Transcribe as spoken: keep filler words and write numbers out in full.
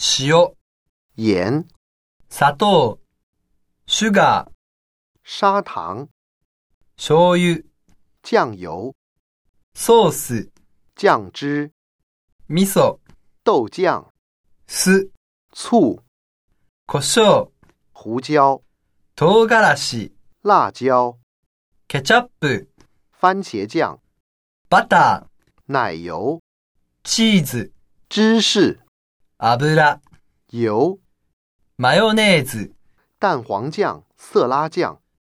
塩、 盐、 砂糖、シュガー、 砂糖、 醤油、 酱油、 ソース、 酱汁、 味噌、 豆酱、 酢、 醋、 胡椒、 胡椒、 唐辛子、 辣椒、 ケチャップ、 番茄酱、 バタ奶油、 ー、チーズ、 芝士、 油、 油、 マヨネーズ、 蛋黄酱、色拉酱。